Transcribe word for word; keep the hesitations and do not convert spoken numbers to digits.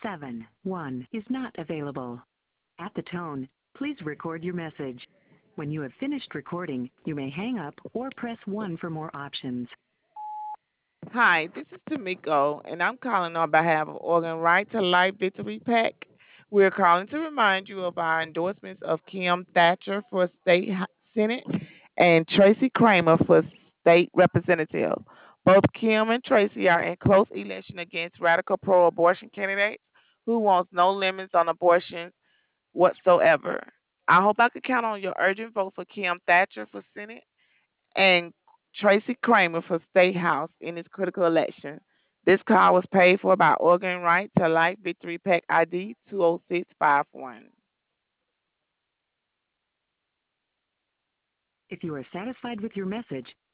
seven one is not available. At the tone, please record your message. When you have finished recording, you may hang up or press one for more options. Hi, this is Tamiko, and I'm calling on behalf of Organ Right to Life Victory PAC. We're calling to remind you of our endorsements of Kim Thatcher for State H- Senate and Tracy Kramer for State Representative. Both Kim and Tracy are in close election against radical pro abortion candidates who wants no limits on abortion whatsoever. I hope I could count on your urgent vote for Kim Thatcher for Senate and Tracy Kramer for State House in this critical election. This call was paid for by Organ Right to Life Victory Pack I D two oh six five one. If you are satisfied with your message,